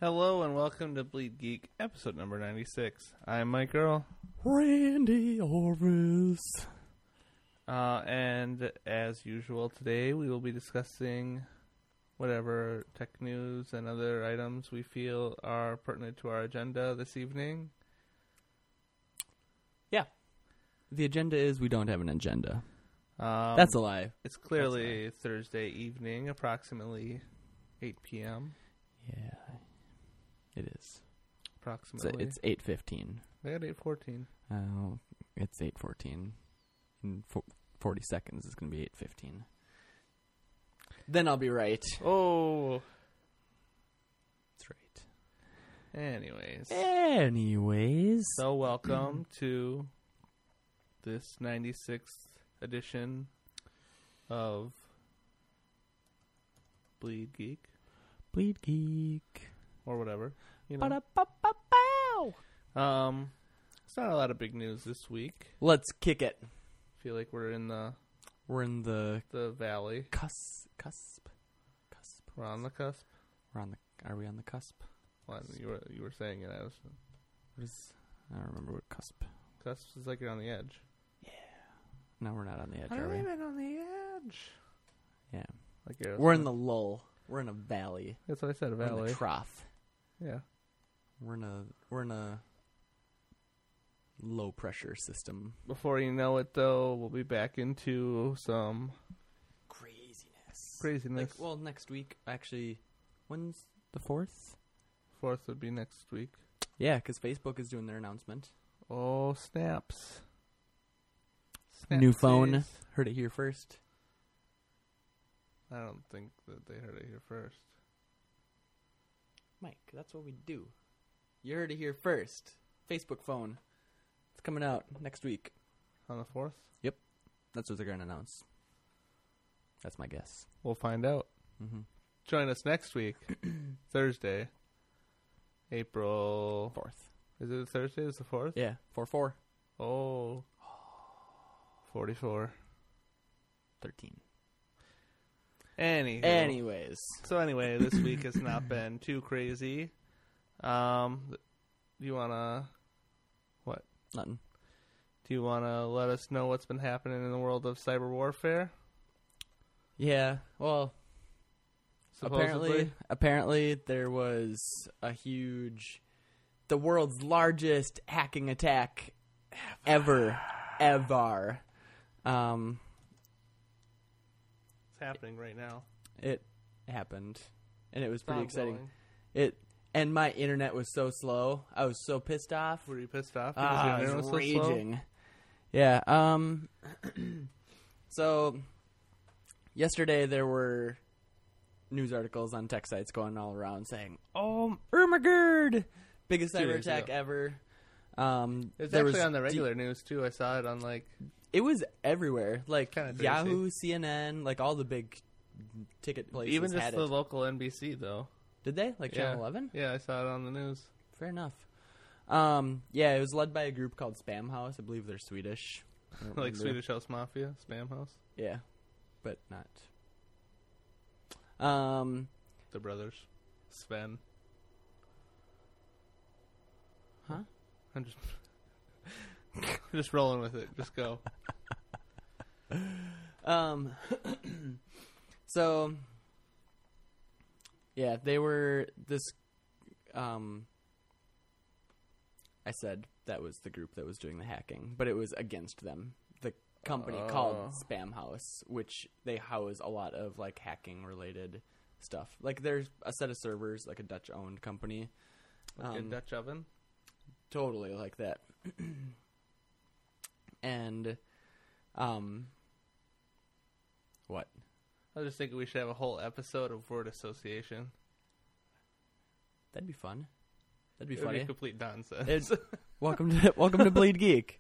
Hello and welcome to Bleed Geek, episode number 96. I'm Mike Earl. Randy Orvis. And as usual today, we will be discussing whatever tech news and other items we feel are pertinent to our agenda this evening. Yeah. The agenda is we don't have an agenda. That's a lie. It's clearly Thursday evening, approximately 8 p.m. Yeah, it is. Approximately. It's 8:15. I got 8:14. Oh, it's 8:14. In 40 seconds, it's going to be 8:15. Then I'll be right. Oh. That's right. Anyways. So welcome to this 96th edition of Bleed Geek. Bleed Geek. Or whatever. You know. Ba-da-ba-ba-bow. It's not a lot of big news this week. Let's kick it. I feel like we're in the valley. Cusp. We're on the cusp. Are we on the cusp? Well, you were saying it. I don't remember what cusp. Cusp is like you're on the edge. Yeah. No, we're not on the edge, I'm are we? even on the edge. Yeah. Like we're in the lull. We're in a valley. That's what I said, a valley. We're in a trough. Yeah. We're in a low pressure system. Before you know it, though, we'll be back into some craziness. Next week, actually. When's the 4th? 4th would be next week. Yeah, because Facebook is doing their announcement. Oh, snaps. New phone. Heard it here first. I don't think that they heard it here first. Mike, that's what we do. You heard it here first. Facebook phone. It's coming out next week. On the 4th? Yep. That's what they're going to announce. That's my guess. We'll find out. Mm-hmm. Join us next week, Thursday, April 4th. Is it Thursday? Is it the 4th? Yeah, 4/4. Oh. 44. 13. Anyways. So anyway, this week has not been too crazy. Do you want to... What? Nothing. Do you want to let us know what's been happening in the world of cyber warfare? Yeah, well... Supposedly? Apparently there was the world's largest hacking attack ever. It's happening right now. It happened, and it was pretty Stop exciting. blowing. And my internet was so slow. I was so pissed off. Were you pissed off? I was so raging. Yeah. So yesterday there were news articles on tech sites going all around saying, "Oh, Ermagerd, biggest cyber attack ever." It's actually on the regular news too. I saw it on It was everywhere, like Kinda Yahoo, CNN, like all the big ticket places. Even just had the it. local NBC though. Did they? Like Channel 11? Yeah, I saw it on the news. Fair enough. Yeah, it was led by a group called Spam House. I believe they're Swedish. I don't Like remember. Swedish House Mafia, Spam House. Yeah, but not. The brothers, Sven. Huh? I'm just rolling with it. Just go. So, yeah, they were this. I said that was the group that was doing the hacking, but it was against them. The company called Spam House, which they house a lot of like hacking related stuff. Like there's a set of servers, like a Dutch owned company. Like a Dutch oven? Totally like that. And, what? I was just thinking we should have a whole episode of word association. That'd be fun. That'd be It would funny. be complete nonsense. Welcome to Bleed Geek.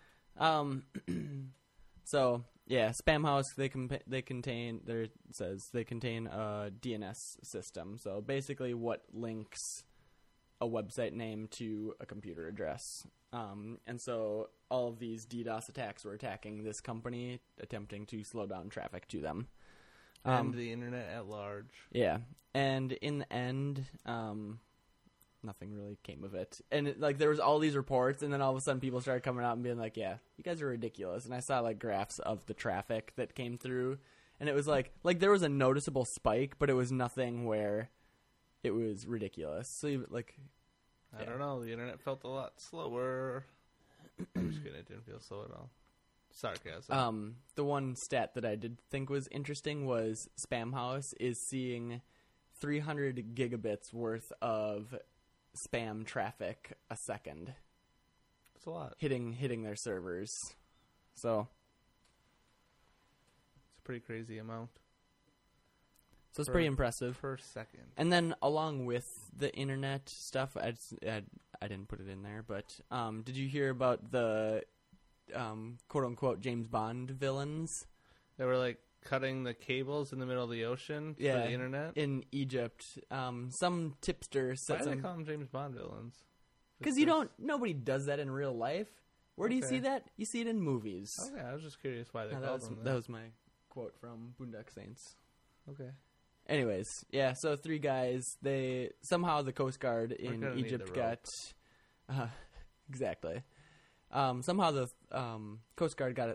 So yeah, Spam House they contain a DNS system. So basically, what links a website name to a computer address. And so all of these DDoS attacks were attacking this company, attempting to slow down traffic to them. And the internet at large. Yeah. And in the end, nothing really came of it. And there was all these reports, and then all of a sudden people started coming out and being like, "Yeah, you guys are ridiculous." And I saw graphs of the traffic that came through, and it was like there was a noticeable spike, but it was nothing where it was ridiculous. So I don't know. The internet felt a lot slower. I'm just kidding. It didn't feel slow at all. Sarcasm. The one stat that I did think was interesting was Spamhaus is seeing 300 gigabits worth of spam traffic a second. That's a lot. Hitting their servers. So it's a pretty crazy amount. So it's pretty impressive. Per second. And then along with the internet stuff, I didn't put it in there, but did you hear about the quote-unquote James Bond villains? They were cutting the cables in the middle of the ocean for the internet? In Egypt. Some tipster said Why do they call them James Bond villains? Because nobody does that in real life. Where do you see that? You see it in movies. Okay, I was just curious why they called them that. That was my quote from Boondock Saints. Okay. Anyways, yeah, so 3 guys, somehow the Coast Guard in Egypt got... exactly. Somehow the Coast Guard got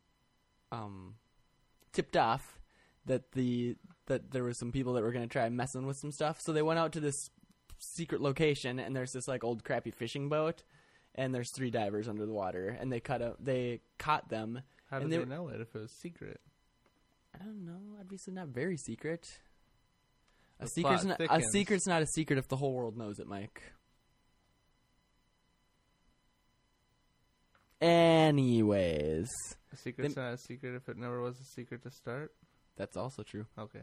tipped off that there was some people that were going to try messing with some stuff. So they went out to this secret location, and there's this old crappy fishing boat, and there's 3 divers under the water, and they caught them. How did they know it if it was secret? I don't know. Obviously not very secret. A secret's not a secret if the whole world knows it, Mike. Anyways. A secret's not a secret if it never was a secret to start? That's also true. Okay.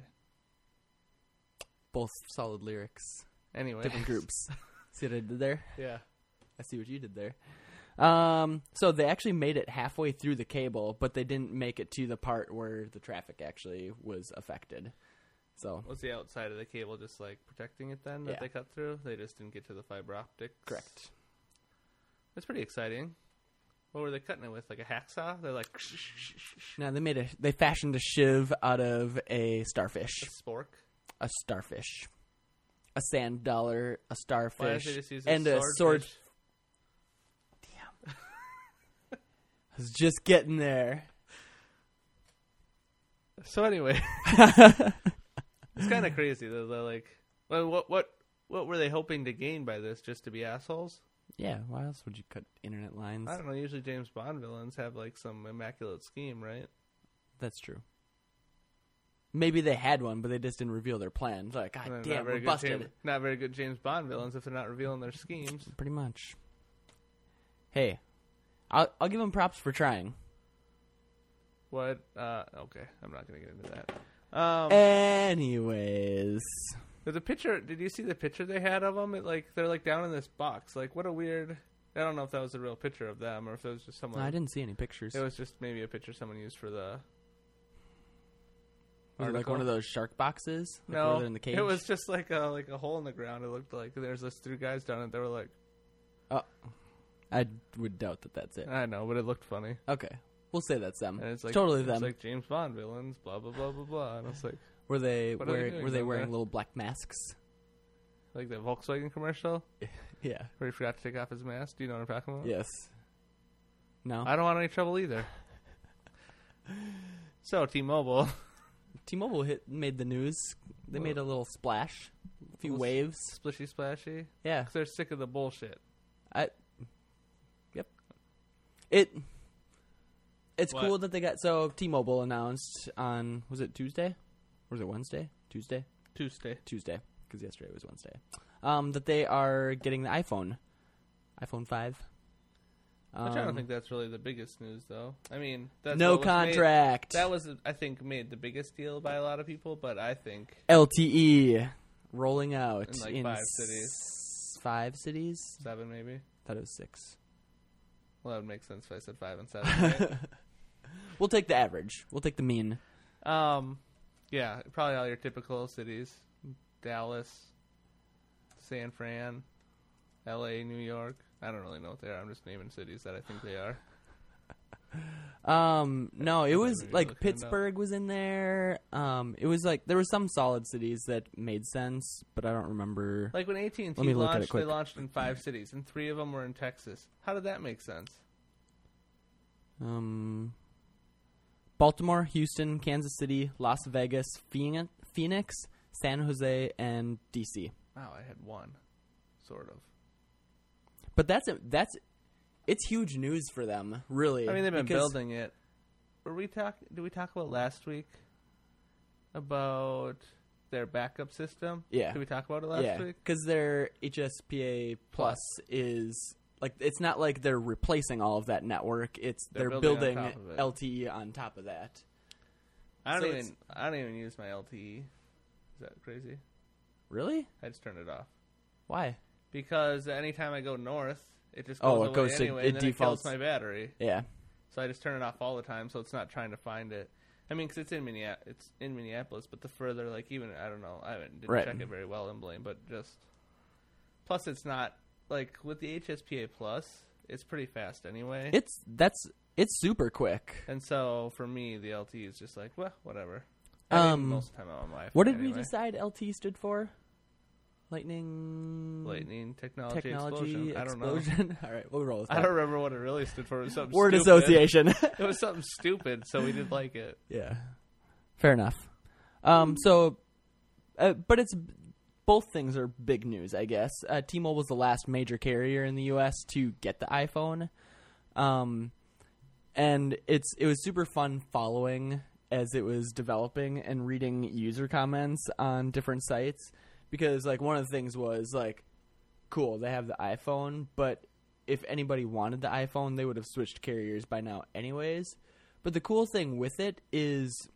Both solid lyrics. Anyway. Different groups. See what I did there? Yeah. I see what you did there. So they actually made it halfway through the cable, but they didn't make it to the part where the traffic actually was affected. So was the outside of the cable just protecting it then that they cut through? They just didn't get to the fiber optics? Correct. That's pretty exciting. What were they cutting it with? A hacksaw? They're No, they fashioned a shiv out of a starfish. A spork? A starfish. A sand dollar, a starfish, Why did they just use and a sword. Damn. I was just getting there. So anyway, it's kind of crazy though. They're what were they hoping to gain by this? Just to be assholes? Yeah. Why else would you cut internet lines? I don't know. Usually James Bond villains have some immaculate scheme, right? That's true. Maybe they had one, but they just didn't reveal their plan. God damn, we're busted. Not very good James Bond villains if they're not revealing their schemes. Pretty much. Hey, I'll give them props for trying. What? Okay, I'm not going to get into that. Anyways. There's a picture. Did you see the picture they had of them? They're down in this box. What a weird... I don't know if that was a real picture of them or if it was just someone... No, I didn't see any pictures. It was just maybe a picture someone used for the... Was it one of those shark boxes? No, in the cage? It was just a hole in the ground. It looked like there's those 3 guys down it. They were like... Oh, I would doubt that that's it. I know, but it looked funny. Okay. We'll say that's them. And it's totally them. It's James Bond villains, blah, blah, blah, blah, blah. And it's were they wearing little black masks? Like the Volkswagen commercial? Yeah. Where he forgot to take off his mask? Do you know what I'm talking about? Yes. No? I don't want any trouble either. So, T-Mobile. T-Mobile made the news. They made a little splash. A few waves. Splishy splashy? Yeah. 'Cause they're sick of the bullshit. Yep. It's cool that they got... So, T-Mobile announced on... Was it Tuesday? Or was it Wednesday? Tuesday. Tuesday. Because yesterday was Wednesday. That they are getting the iPhone 5. Which I don't think that's really the biggest news, though. I mean, that's no contract. That was, I think, made the biggest deal by a lot of people, but I think... LTE rolling out in 5 cities. 5 cities? 7, maybe? I thought it was 6. Well, that would make sense if I said 5 and 7, right? We'll take the average. We'll take the mean. Yeah, probably all your typical cities. Dallas, San Fran, L.A., New York. I don't really know what they are. I'm just naming cities that I think they are. No, it was maybe like looking it up. Pittsburgh was in there. It was like there were some solid cities that made sense, but I don't remember. Like when AT&T Let me look at it launched, quick. they launched in 5 cities, and 3 of them were in Texas. How did that make sense? Baltimore, Houston, Kansas City, Las Vegas, Phoenix, San Jose, and DC. Wow, I had 1, sort of. But it's huge news for them, really. I mean, they've been because- building it. Did we talk about last week about their backup system? Yeah. Did we talk about it last week? because their HSPA Plus is like it's not like they're replacing all of that network. It's They're they're building building on top of it. LTE on top of that. I So don't even use my LTE. Is that crazy? Really? I just turned it off Why? because anytime I go north, it just Oh, goes it away goes to- anyway, it and then defaults- it kills my battery. Yeah. So I just turn it off all the time, so it's not trying to find it. I mean, because it's in Minneapolis, but the further, like, even I don't know, didn't Right. check it very well in Blaine, but just plus it's not like with the HSPA Plus, it's pretty fast anyway. It's super quick. And so for me, the LTE is just like, well, whatever. I mean, most of the time I'm on Wi-Fi. What did anyway. we decide LTE stood for? Lightning Technology Technology Explosion. I don't know. Explosion? All right, we'll roll with that. I don't remember what it really stood for. It was something Word stupid. association. It was something stupid, so we didn't like it. Yeah, fair enough. But it's both things are big news, I guess. T-Mobile was the last major carrier in the U.S. to get the iPhone, and it was super fun following as it was developing and reading user comments on different sites because, like, one of the things was like, cool, they have the iPhone, but if anybody wanted the iPhone, they would have switched carriers by now anyways. But the cool thing with it is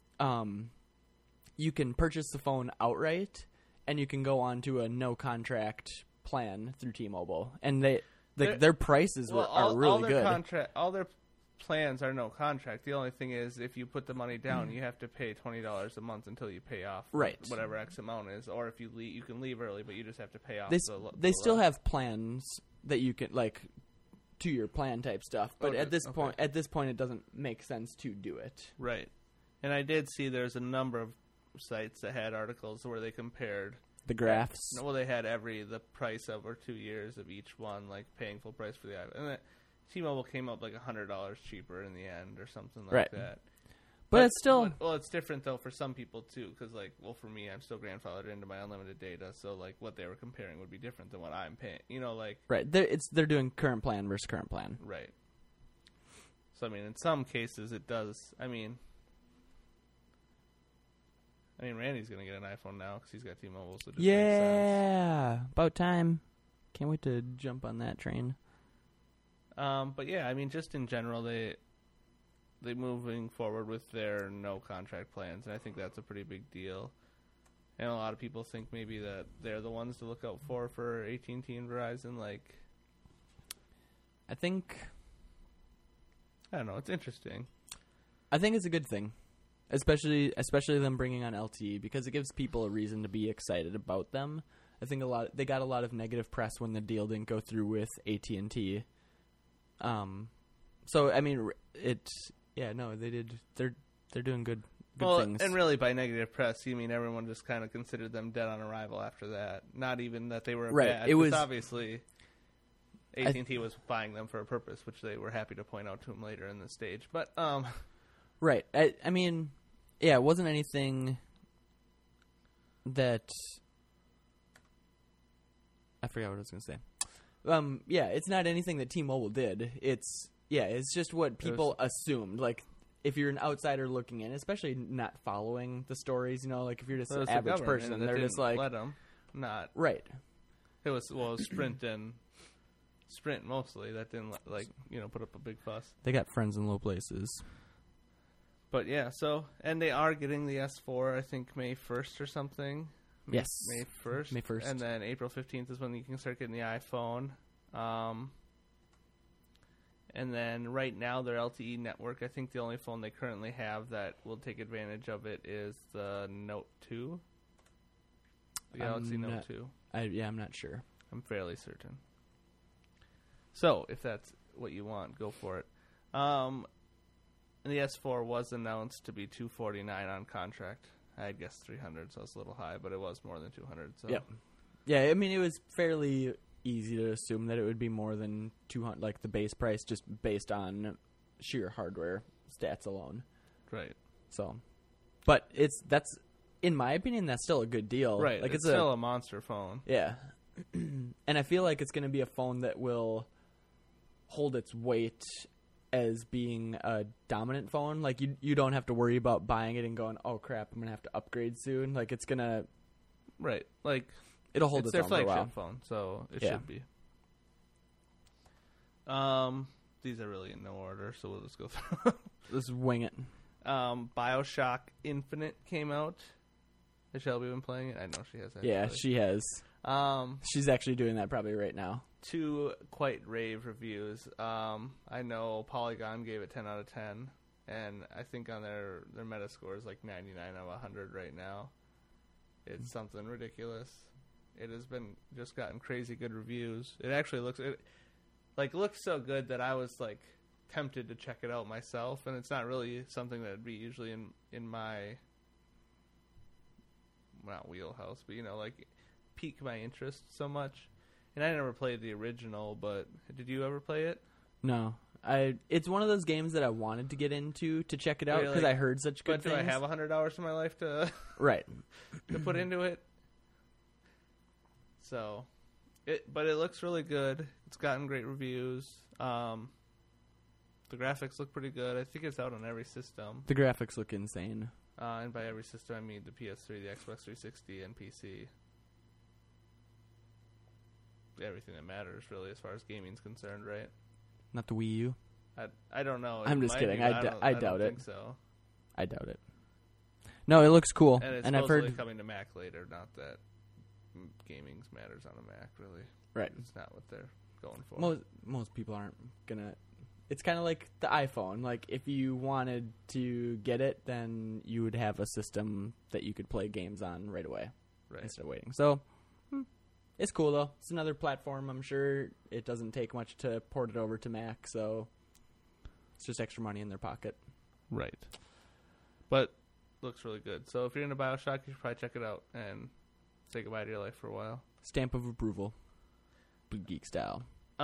you can purchase the phone outright, and you can go on to a no-contract plan through T-Mobile. And their prices are really good. All their plans are no contract. The only thing is if you put the money down, you have to pay $20 a month until you pay off Right. whatever X amount is. Or if you leave, you can leave early, but you just have to pay off They still have plans that you can, like, to your plan type stuff. But Okay, at this okay. point, it doesn't make sense to do it. Right. And I did see there's a number of sites that had articles where they compared The graphs. Well, they had the price over 2 years of each one, like paying full price for the iPhone. And T-Mobile came up like $100 cheaper in the end, or something like Right. that. But it's still... Well, it's different though for some people too, because for me, I'm still grandfathered into my unlimited data, so like what they were comparing would be different than what I'm paying. Right. They're doing current plan versus current plan. Right. So I mean, in some cases, it does. I mean, Randy's gonna get an iPhone now because he's got T-Mobile, so it just makes sense. Yeah, about time. Can't wait to jump on that train. But yeah, I mean, just in general, they moving forward with their no contract plans, and I think that's a pretty big deal. And a lot of people think maybe that they're the ones to look out for AT&T and Verizon. Like, I think I don't know, it's interesting. it's a good thing, especially them bringing on LTE because it gives people a reason to be excited about them. I think they got a lot of negative press when the deal didn't go through with AT&T. So I mean, they did. They're doing good things. And really, by negative press, you mean everyone just kind of considered them dead on arrival after that. Not even that they were Right. bad. It was obviously AT&T was buying them for a purpose, which they were happy to point out to him later in the stage. But right. I mean, yeah, it wasn't anything that I forgot what I was going to say. Yeah, it's not anything that T-Mobile did. It's just what people assumed. Like, if you're an outsider looking in, especially not following the stories, like if you're just an average person, they're just like, let them not right. It was Sprint mostly that didn't put up a big fuss. They got friends in low places. But yeah, and they are getting the S4, I think May 1st or something. Yes, May 1st. May 1st, and then April 15th is when you can start getting the iPhone. And then right now their LTE network, I think the only phone they currently have that will take advantage of it is the Note 2. The Galaxy Note 2. I'm not sure. I'm fairly certain. So, if that's what you want, go for it. And the S4 was announced to be $249 on contract. I guess $300, so it's a little high, but it was more than $200. So. Yep. Yeah, I mean, it was fairly easy to assume that it would be more than $200, like the base price, just based on sheer hardware stats alone. Right. So, but that's in my opinion, that's still a good deal. Right. Like it's still a monster phone. Yeah. And I feel like it's going to be a phone that will hold its weight as being a dominant phone. Like, you don't have to worry about buying it and going, oh crap, I'm going to have to upgrade soon. Like, it's going to... Right. Like, it'll hold it's its their own for a flagship while. phone, so it Yeah. should be. These are really in no order, so we'll just go through. Let's wing it. BioShock Infinite came out. Has Shelby been playing it? I know she has. Actually. Yeah, she has. Um, She's actually doing that probably right now. 2 quite rave reviews. I know Polygon gave it 10 out of 10, and I think on their Metascore is like 99 out of 100 right now. It's something ridiculous. It has been just gotten crazy good reviews. It actually looks so good that I was like tempted to check it out myself, and it's not really something that would be usually in my not wheelhouse, but like pique my interest so much. And I never played the original, but did you ever play it? No. It's one of those games that I wanted to get into to check it out because Really? I heard such good But do things. I have 100 hours in my life to Right. to put into it? So, but it looks really good. It's gotten great reviews. The graphics look pretty good. I think it's out on every system. The graphics look insane. And by every system, I mean the PS3, the Xbox 360, and PC. Everything that matters, really, as far as gaming's concerned, right? Not the Wii U. I don't know. I'm just kidding. I doubt don't it. think so. I doubt it. No, it looks cool. And it's I've supposedly heard coming to Mac later. Not that gaming matters on a Mac, really. Right. It's not what they're going for. Most people aren't gonna. It's kind of like the iPhone. Like, if you wanted to get it, then you would have a system that you could play games on right away Right. instead of waiting. So, it's cool, though. It's another platform. I'm sure it doesn't take much to port it over to Mac, so it's just extra money in their pocket. Right. But looks really good. So if you're into BioShock, you should probably check it out and say goodbye to your life for a while. Stamp of approval. Blue Geek style.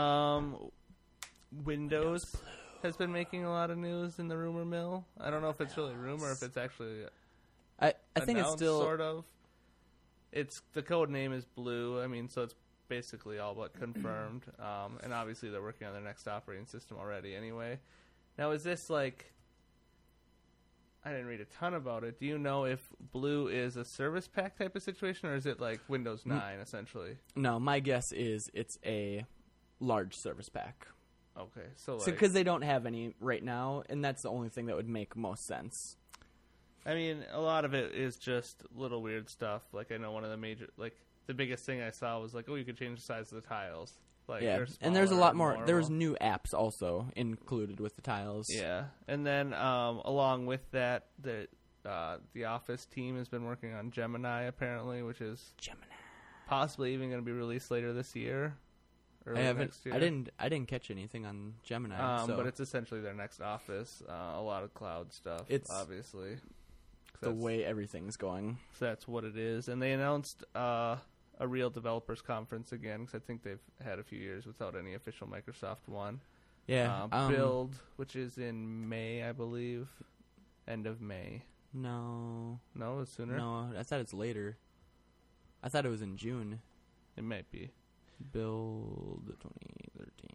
Windows has been making a lot of news in the rumor mill. I don't know if it's really rumor, if it's actually I think it's announced, still... sort of. It's the code name is Blue. I mean, so it's basically all but confirmed. And obviously they're working on their next operating system already anyway. Now, is this like... I didn't read a ton about it. Do you know if Blue is a service pack type of situation, or is it like Windows 9, essentially? No, my guess is it's a large service pack. Okay, so like... Because they don't have any right now, and that's the only thing that would make most sense. I mean, a lot of it is just little weird stuff. Like, I know one of the major... Like, the biggest thing I saw was like, oh, you could change the size of the tiles. Like, Yeah, they're and there's a smaller lot and more. normal. There's new apps also included with the tiles. Yeah, and then along with that, the Office team has been working on Gemini, apparently, which is possibly even going to be released later this year. I haven't. Next year. I didn't catch anything on Gemini. But it's essentially their next Office. A lot of cloud stuff, It's obviously. the way everything's going. So that's what it is. And they announced a real developers conference again, because I think they've had a few years without any official Microsoft one. Yeah. Build, which is in May, I believe. End of May. No, No, it's sooner? no. I thought it's later. I thought it was in June. It might be. Build 2013.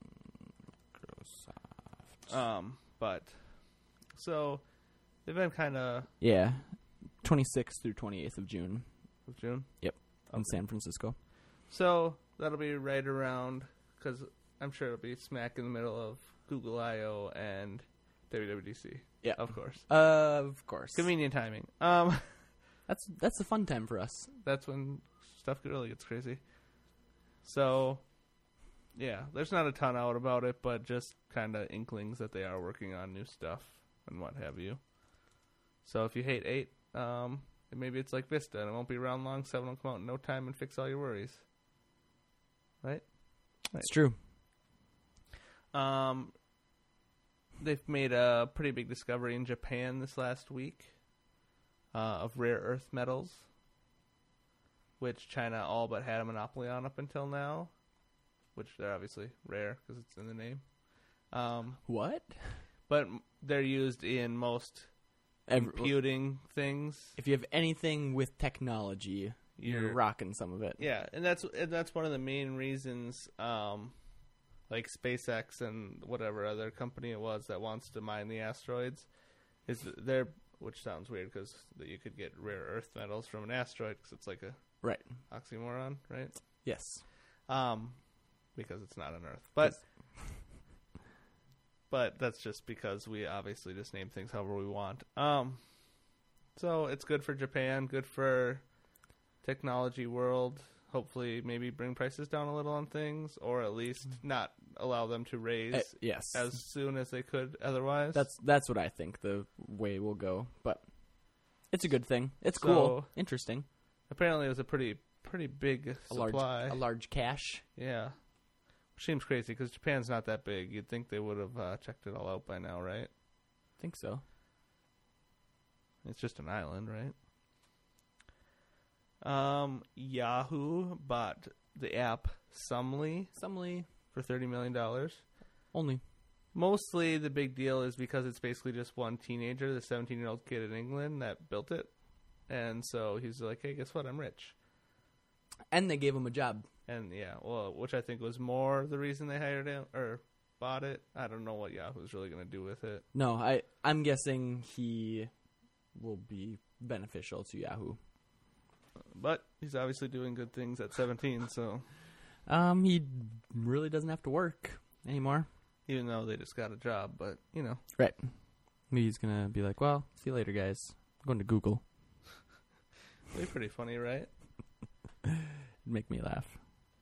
Microsoft. But, so, they've been kind of... Yeah, 26th through 28th of June Of June? in Okay. San Francisco. So, that'll be right around, because I'm sure it'll be smack in the middle of Google I.O. and WWDC. Yeah, Of course. Of course. Convenient timing. That's a fun time for us. That's when stuff really gets crazy. So, yeah, there's not a ton out about it, but just kind of inklings that they are working on new stuff and what have you. So if you hate 8, maybe it's like Vista, and it won't be around long, 7 will come out in no time and fix all your worries. Right? It's true. they've made a pretty big discovery in Japan this last week of rare earth metals, which China all but had a monopoly on up until now, which they're obviously rare because it's in the name. What? But they're used in most computing things. If you have anything with technology, you're rocking some of it. Yeah, and that's one of the main reasons, like SpaceX and whatever other company it was that wants to mine the asteroids, is they're, which sounds weird because you could get rare earth metals from an asteroid because it's like a right oxymoron, right? Yes. Because it's not on Earth, but that's just because we obviously just name things however we want. So it's good for Japan, good for technology world. Hopefully, maybe bring prices down a little on things, or at least not allow them to raise yes. as soon as they could otherwise. That's what I think the way will go. But it's a good thing. It's cool, interesting. Apparently, it was a pretty big supply, a large cache. Yeah, which seems crazy because Japan's not that big. You'd think they would have checked it all out by now, right? I think so. It's just an island, right? Yahoo bought the app Sumly for $30 million. Only. Mostly the big deal is because it's basically just one teenager, the 17-year-old kid in England that built it. And so he's like, hey, guess what? I'm rich. And they gave him a job. And yeah, well, which I think was more the reason they hired him or bought it. I don't know what Yahoo's really going to do with it. No, I'm guessing he will be beneficial to Yahoo. But he's obviously doing good things at 17, so. He really doesn't have to work anymore. Even though they just got a job, but, you know. Right. Maybe he's going to be like, well, see you later, guys. I'm going to Google. They're pretty funny, right? Make me laugh.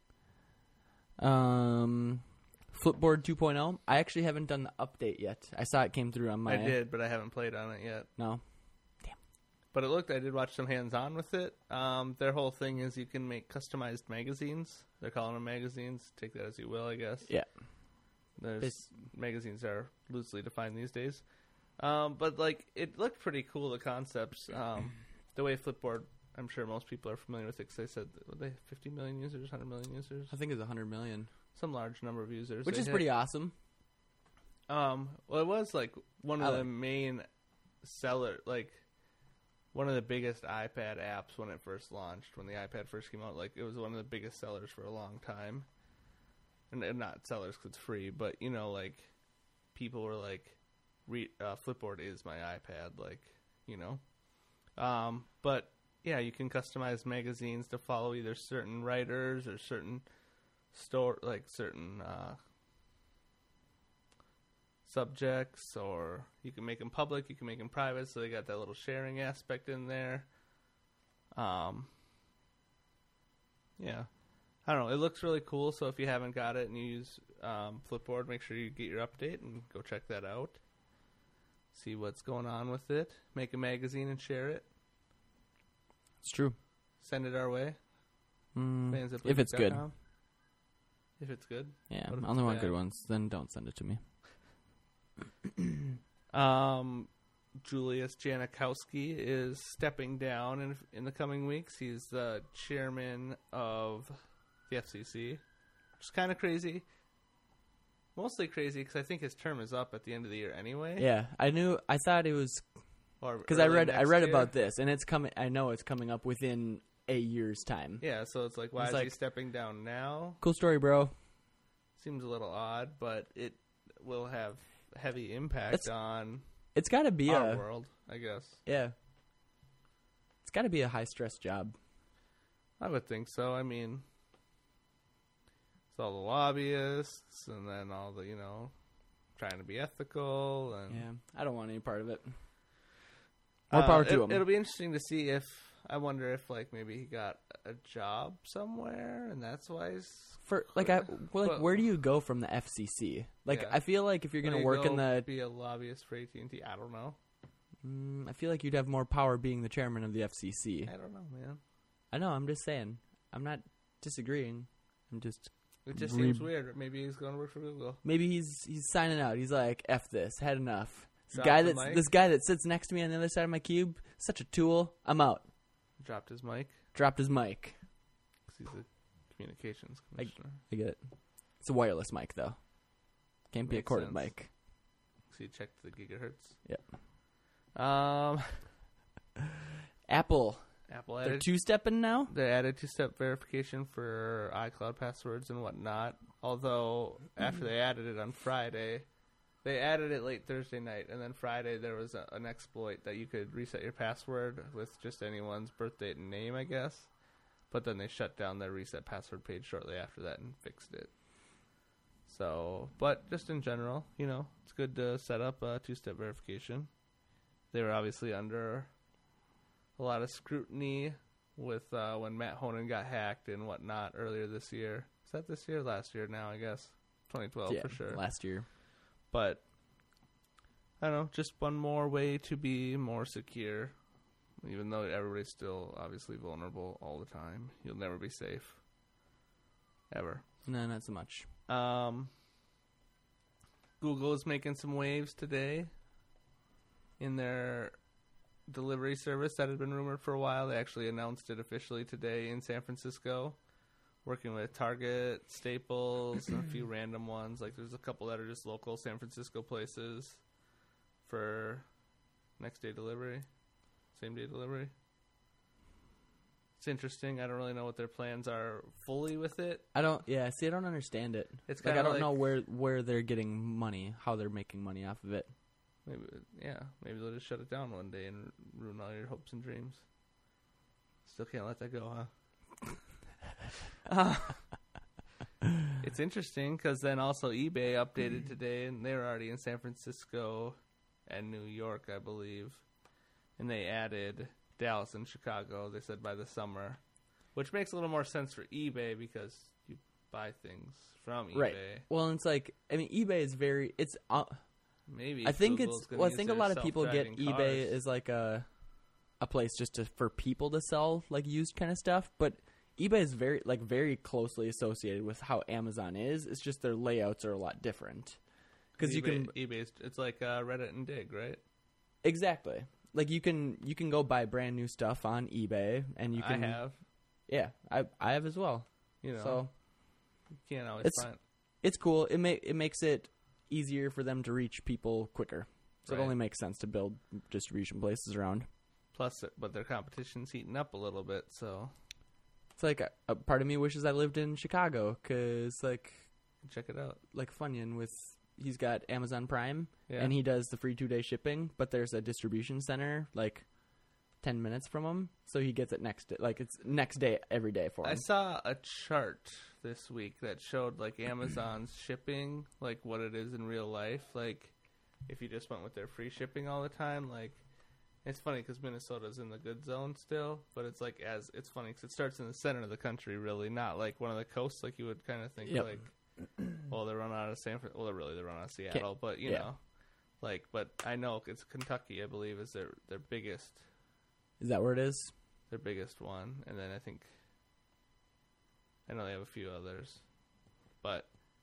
Flipboard 2.0. I actually haven't done the update yet. I saw it came through on my... I did, but I haven't played on it yet. No? But I did watch some hands-on with it. Their whole thing is you can make customized magazines. They're calling them magazines. Take that as you will, I guess. Yeah. Magazines are loosely defined these days. But, like, it looked pretty cool, the concepts. The way Flipboard, I'm sure most people are familiar with it because they said, were they 50 million users, 100 million users? I think it's 100 million. Some large number of users. Which is pretty awesome. Well, it was, like, one of the main seller, like... One of the biggest iPad apps when it first launched, when the iPad first came out. Like, it was one of the biggest sellers for a long time. And not sellers because it's free, but, you know, like, people were like, Flipboard is my iPad, like, you know. But, yeah, you can customize magazines to follow either certain writers or certain subjects, or you can make them public, you can make them private, so they got that little sharing aspect in there. Yeah. I don't know. It looks really cool, so if you haven't got it and you use Flipboard, make sure you get your update and go check that out. See what's going on with it. Make a magazine and share it. It's true. Send it our way. If it's good. If it's good. Yeah, I only want good ones. Then don't send it to me. Julius Janikowski is stepping down in the coming weeks. He's the chairman of the FCC, which is kind of crazy. Mostly crazy because I think his term is up at the end of the year anyway. Yeah, I thought it was because I read about this, and it's coming. I know it's coming up within a year's time. Yeah, so it's like, why is he stepping down now? Cool story, bro. Seems a little odd, but it will have heavy impact on it's got to be our world, I guess. Yeah. It's got to be a high-stress job. I would think so. I mean, it's all the lobbyists and then all the, trying to be ethical. And yeah, I don't want any part of it. More power to him. It'll be interesting to see I wonder if, maybe he got a job somewhere, and that's why he's... where do you go from the FCC? I feel like if you're going to work be a lobbyist for AT&T, I don't know. I feel like you'd have more power being the chairman of the FCC. I don't know, man. I know, I'm just saying. I'm not disagreeing. I'm just It just seems weird. Maybe he's going to work for Google. Maybe he's signing out. He's like, F this, had enough. This Dropped guy that sits next to me on the other side of my cube, such a tool. I'm out. Dropped his mic. Dropped his mic. 'Cause he's a communications commissioner. I get it. It's a wireless mic though. Can't be a Makes corded sense. mic. So you checked the gigahertz. Yep. Apple. Apple They're added two-stepping now? They added two-step verification for iCloud passwords and whatnot. Although, after they added it on Friday, they added it late Thursday night, and then Friday there was an exploit that you could reset your password with just anyone's birth date and name, I guess. But then they shut down their reset password page shortly after that and fixed it. So, but just in general, it's good to set up two-step verification. They were obviously under a lot of scrutiny with when Matt Honan got hacked and whatnot earlier this year. Is that this year? Last year now, I guess. 2012 for sure. Last year. But, I don't know, just one more way to be more secure. Even though everybody's still obviously vulnerable all the time. You'll never be safe. Ever. No, not so much. Google is making some waves today in their delivery service that had been rumored for a while. They actually announced it officially today in San Francisco, working with Target, Staples, and a few random ones. Like there's a couple that are just local San Francisco places for next day delivery, same day delivery. It's interesting. I don't really know what their plans are fully with it. I don't understand it. It's like kinda I don't know where they're getting money, how they're making money off of it. Maybe they'll just shut it down one day and ruin all your hopes and dreams. Still can't let that go, huh? It's interesting because then also eBay updated today, and they were already in San Francisco and New York, I believe, and they added Dallas and Chicago. They said by the summer, which makes a little more sense for eBay because you buy things from eBay. Right. Well, it's like eBay is very Maybe I think Google's it's. gonna Well, I use think a their lot of people get self-driving eBay cars. as like a place just for people to sell like used kind of stuff. But eBay is very closely associated with how Amazon is. It's just their layouts are a lot different because you can eBay. It's like Reddit and Dig, right? Exactly. Like you can go buy brand new stuff on eBay, and you can. I have. Yeah, I have as well. So you can't always find. It's cool. It makes it easier for them to reach people quicker. So Right. it only makes sense to build distribution places around. Plus, but their competition's heating up a little bit, so It's like a part of me wishes I lived in Chicago because check it out. like Funyun he's got Amazon Prime Yeah. and he does the free 2-day shipping, but there's a distribution center like 10 minutes from him, so he gets it it's next day every day for him. I saw a chart this week that showed like Amazon's shipping, like what it is in real life. Like if you just went with their free shipping all the time, like it's funny because Minnesota's in the good zone still, but it's like it's funny because it starts in the center of the country, really, not like one of the coasts, like you would kind of think. Yep. Like, well, they run out of San Francisco. Well, they run out of Seattle, but you know, like, but I know it's Kentucky, I believe, is their biggest. Is that where it is? Their biggest one, and then I know they have a few others, but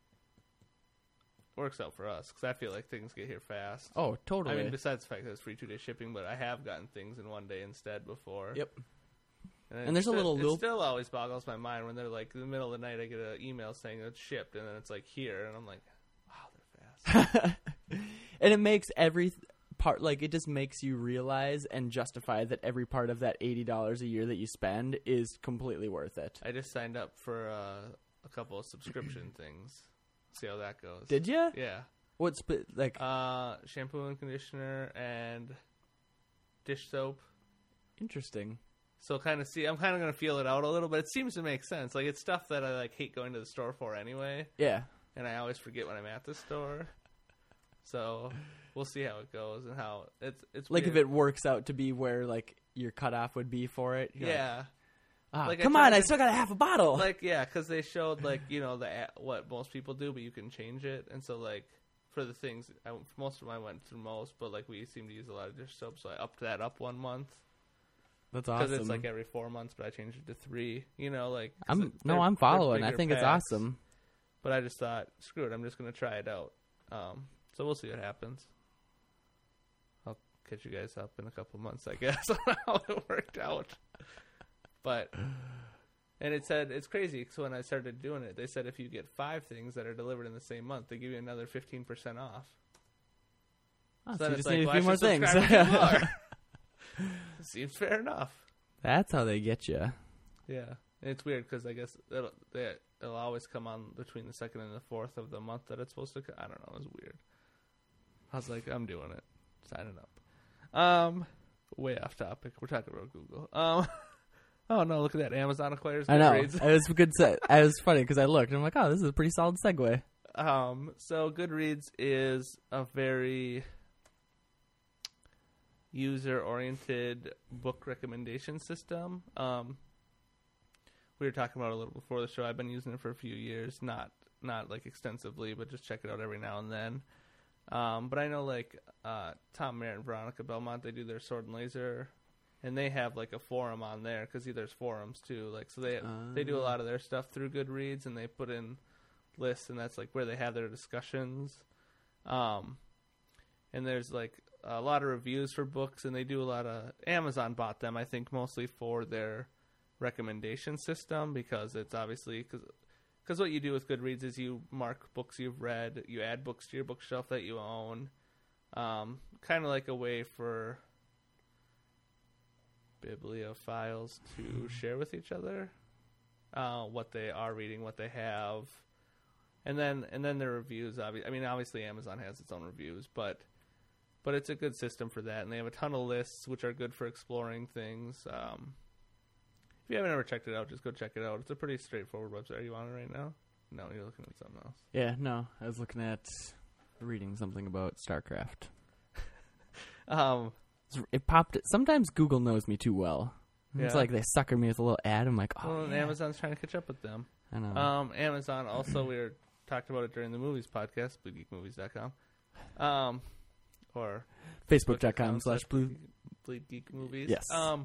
works out for us because I feel like things get here fast. Oh, totally. I mean, besides the fact that it's free 2-day shipping, but I have gotten things in one day instead before. Yep. And there's a little it still always boggles my mind when they're like in the middle of the night. I get an email saying it's shipped, and then it's like here, and I'm like, wow, they're fast. And it makes every part it just makes you realize and justify that every part of that $80 a year that you spend is completely worth it. I just signed up for a couple of subscription things. See how that goes. Did you? Yeah. What's shampoo and conditioner and dish soap. Interesting. So I'm kind of going to feel it out a little, but it seems to make sense. Like it's stuff that I hate going to the store for anyway. Yeah. And I always forget when I'm at the store. So we'll see how it goes and how it's like weird. if it works out to be where your cutoff would be for it. Yeah. Come on, I still got a half a bottle. Because they showed what most people do, but you can change it. And so for the things, most of them I went through most, but we seem to use a lot of dish soap, so I upped that up 1 month. That's awesome. Because it's every 4 months, but I changed it to 3. I'm following. I think it's packs. awesome. But I just thought, screw it, I'm just going to try it out. So we'll see what happens. I'll catch you guys up in a couple months, I guess, on how it worked out. But, and it said, it's crazy, because when I started doing it, they said if you get 5 things that are delivered in the same month, they give you another 15% off. Oh, So so then you it's just like, need a well, few I more should things. subscribe to more. Seems fair enough. That's how they get you. Yeah. And it's weird because I guess it'll always come on between the 2nd and the 4th of the month that it's supposed to come. I don't know. It was weird. I was like, I'm doing it. Signing up. Way off topic. We're talking about Google. Oh, no, look at that. Amazon acquires I know. Goodreads. It was a good set. It was funny because I looked and I'm like, oh, this is a pretty solid segue. So Goodreads is a very user-oriented book recommendation system. We were talking about it a little before the show. I've been using it for a few years, not like extensively, but just check it out every now and then. But I know like Tom Merritt and Veronica Belmont, they do their Sword and Laser, and they have like a forum on there because there's forums too. Like so they do a lot of their stuff through Goodreads, and they put in lists, and that's like where they have their discussions. And there's like a lot of reviews for books, and they do a lot of Amazon bought them, I think, mostly for their recommendation system because it's obviously because what you do with Goodreads is you mark books you've read, you add books to your bookshelf that you own, kind of like a way for bibliophiles to share with each other what they are reading, what they have, and then their reviews. Obviously Amazon has its own reviews, but it's a good system for that, and they have a ton of lists which are good for exploring things. If you haven't ever checked it out, just go check it out. It's a pretty straightforward website. Are you on it right now? No, you're looking at something else. Yeah, no. I was looking at reading something about StarCraft. It popped. Sometimes Google knows me too well. It's Yeah. like they sucker me with a little ad. I'm like, oh, Well, and yeah. Amazon's trying to catch up with them. I know. Amazon also, we talked about it during the movies podcast, BleedGeekMovies.com. Or Facebook.com/BleedGeekMovies. Yes. Yes.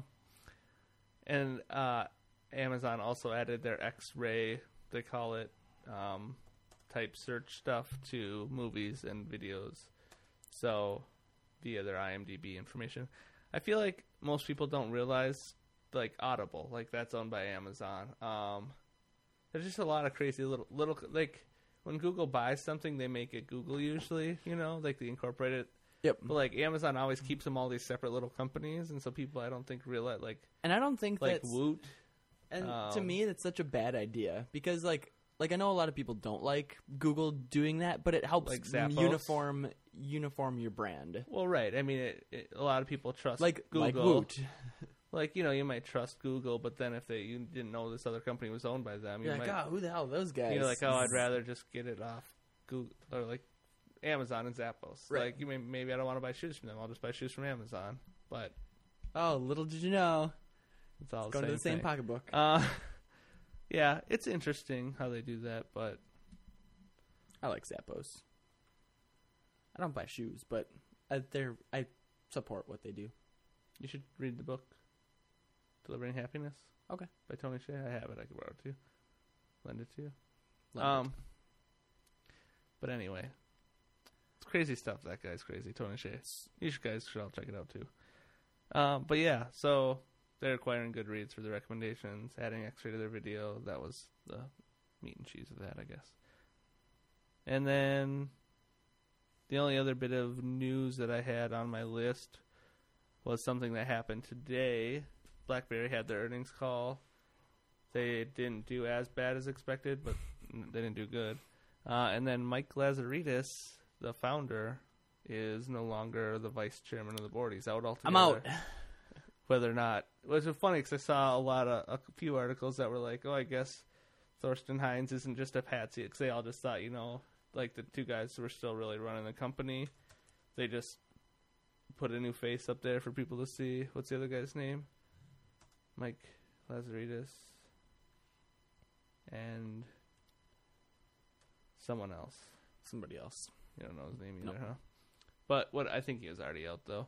And Amazon also added their X-ray, they call it, type search stuff to movies and videos. So, via their IMDb information. I feel like most people don't realize, like, Audible, like, that's owned by Amazon. There's just a lot of crazy little, like, when Google buys something, they make it Google usually, like, they incorporate it. Yep. But, like, Amazon always keeps them all these separate little companies, and so people, I don't think, realize, like... And I don't think like that's... Woot. And to me, that's such a bad idea. Because, like I know a lot of people don't like Google doing that, but it helps Like Zappos? uniform your brand. Well, right. I mean, a lot of people trust Like Google. Woot. Like, you might trust Google, but then if you didn't know this other company was owned by them, You're like, oh, who the hell are those guys? You're like, oh, I'd rather just get it off Google, or like Amazon and Zappos. Right. Like, maybe I don't want to buy shoes from them. I'll just buy shoes from Amazon. But oh, little did you know. it's all Going to the same thing. pocketbook. Yeah, it's interesting how they do that, but I like Zappos. I don't buy shoes, but I support what they do. you should read the book, Delivering Happiness. Okay. By Tony Hsieh. I have it. I can borrow it to you. Lend it to you. Lend But anyway, it's crazy stuff. That guy's crazy, Tony Hsieh. You guys should all check it out too. But yeah, so they're acquiring Goodreads for the recommendations, adding X-ray to their video. That was the meat and cheese of that, I guess. And then the only other bit of news that I had on my list was something that happened today. BlackBerry had their earnings call. They didn't do as bad as expected, but they didn't do good. And then Mike Lazaridis, the founder, is no longer the vice chairman of the board. He's out altogether. I'm out. Whether or not, which was funny because I saw a few articles that were like, oh, I guess Thorsten Heinz isn't just a patsy, because they all just thought, like the two guys who were still really running the company, they just put a new face up there for people to see. What's the other guy's name? Mike Lazaridis and someone else. Somebody else. You don't know his name Nope. either, huh? But I think he was already out though.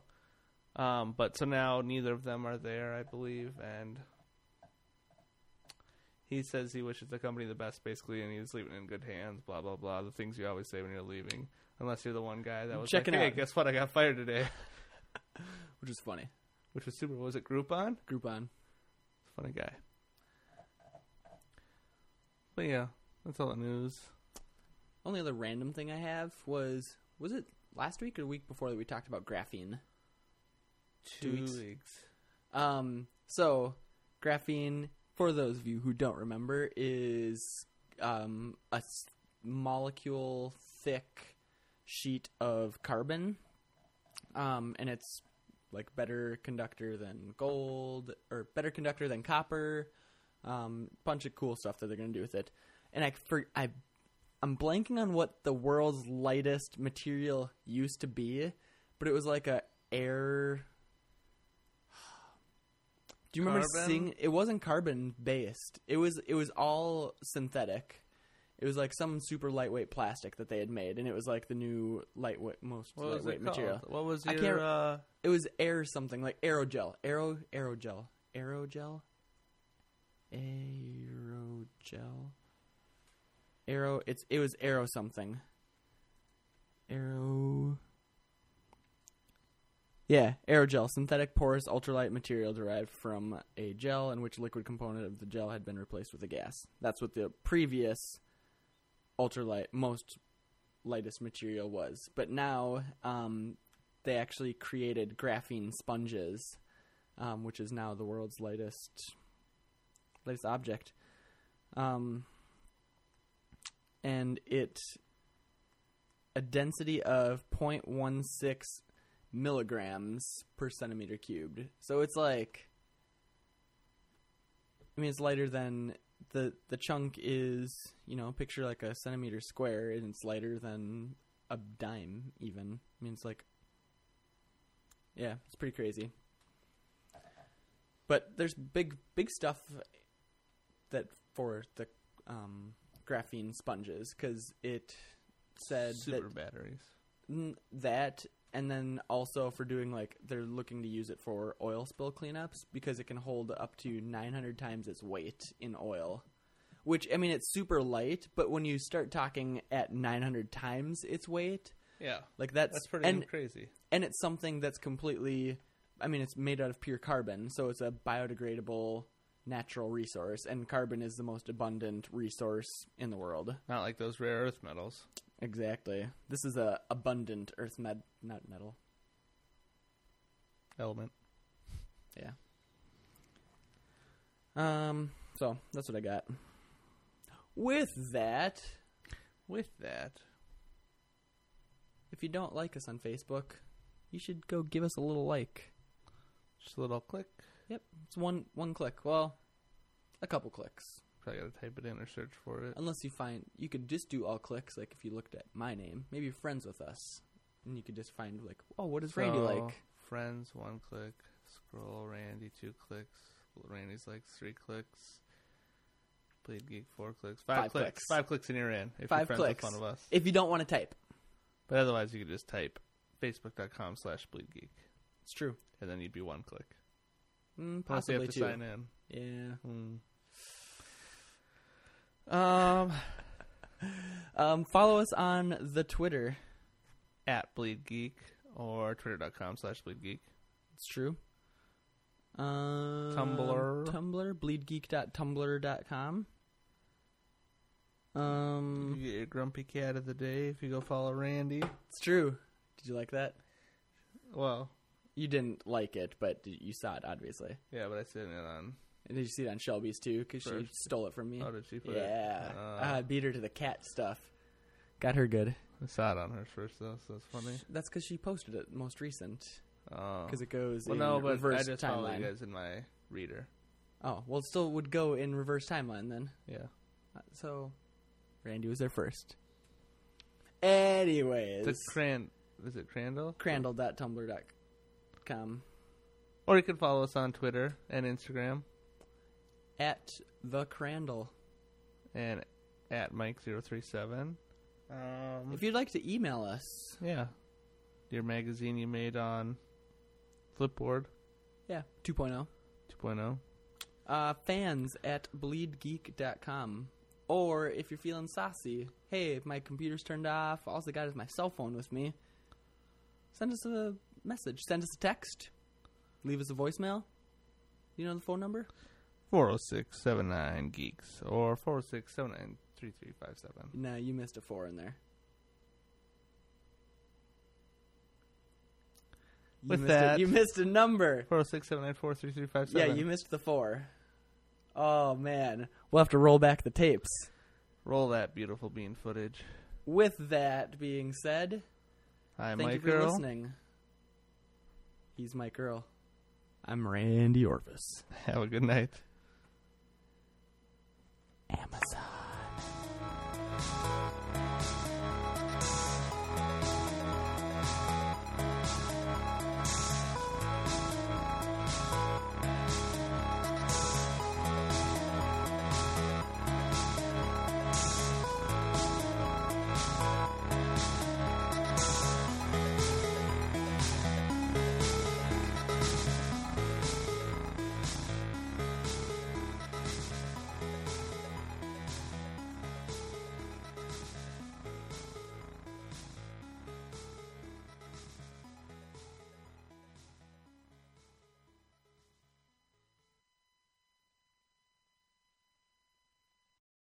But so now neither of them are there, I believe, and he says he wishes the company the best, basically, and he's leaving it in good hands. Blah blah blah. The things you always say when you're leaving, unless you're the one guy that was Checking like, "Hey, out. guess what? I got fired today," Which is funny. which was super. Was it Groupon? Groupon. Funny guy. But yeah, that's all the news. Only other random thing I have was it last week or the week before that we talked about graphene? 2 weeks. 2 weeks. So graphene, for those of you who don't remember, is molecule thick sheet of carbon, and it's like better conductor than gold or better conductor than copper. Bunch of cool stuff that they're going to do with it, and I'm blanking on what the world's lightest material used to be, but it was like a air. Do you remember seeing? It wasn't carbon based. It was all synthetic. It was like some super lightweight plastic that they had made, and it was like the new most lightweight material. What was your? It was air something like aerogel. Aerogel. It was aero something. Yeah, aerogel, synthetic porous ultralight material derived from a gel in which liquid component of the gel had been replaced with a gas. That's what the previous ultralight, most lightest material was. But now they actually created graphene sponges, which is now the world's lightest object. And a density of 0.16 milligrams per centimeter cubed. So it's like, it's lighter than the chunk is, picture like a centimeter square, and it's lighter than a dime even. It's like, yeah, it's pretty crazy. But there's big stuff that for the graphene sponges, because it said super batteries. That, and then also for doing they're looking to use it for oil spill cleanups, because it can hold up to 900 times its weight in oil. Which, it's super light, but when you start talking at 900 times its weight, yeah, that's pretty crazy. And it's something that's completely, it's made out of pure carbon, so it's a biodegradable natural resource, and carbon is the most abundant resource in the world. Not like those rare earth metals. Exactly. This is a abundant earth not metal. Element. Yeah. So that's what I got. With that, if you don't like us on Facebook, you should go give us a little like. Just a little click. Yep, it's one click. Well, a couple clicks. Probably gotta type it in or search for it. Unless you could just do all clicks. Like if you looked at my name, maybe you're friends with us, and you could just find what does Randy like? Friends, 1 click. Scroll Randy, 2 clicks. Randy's like 3 clicks. Bleed Geek, 4 clicks. 5 clicks. 5 clicks and you're in. If 5 you're friends clicks. with one of us. If you don't want to type. But otherwise, you could just type facebook.com/bleedgeek. It's true. And then you'd be 1 click. Possibly you have to 2. sign in. Yeah. Follow us on the Twitter at BleedGeek or twitter.com/BleedGeek. It's true. Tumblr, bleedgeek.tumblr.com. You get your grumpy cat of the day if you go follow Randy. It's true. Did you like that? Well, you didn't like it, but you saw it, obviously. Yeah, but I seen it on. And did you see it on Shelby's too? Because she stole it from me. Oh, did she put it? I beat her to the cat stuff. Got her good. I saw it on her first, though, so that's funny. That's because she posted it most recent. Oh. Because it goes in reverse I just timeline. follow you guys in my reader. Oh, well, it still would go in reverse timeline then. Yeah. So, Randy was there first. Anyways. Is it Crandall? Crandall.tumblr.com. Or you can follow us on Twitter and Instagram. At the Crandall. And at Mike037. If you'd like to email us. Yeah. Your magazine you made on Flipboard. Yeah, 2.0. 2.0. Fans at bleedgeek.com. Or if you're feeling saucy, hey, if my computer's turned off, all I got is my cell phone with me, send us a message. Send us a text. Leave us a voicemail. You know the phone number? 406-79-GEEKS or 406-79-3357. No, you missed a 4 in there. You missed a number. 406-794-3357. Yeah, you missed the 4. Oh, man. We'll have to roll back the tapes. Roll that beautiful bean footage. With that being said, I'm thank Mike you for Earl. listening. He's Mike Earl. I'm Randy Orvis. Have a good night. Amazon.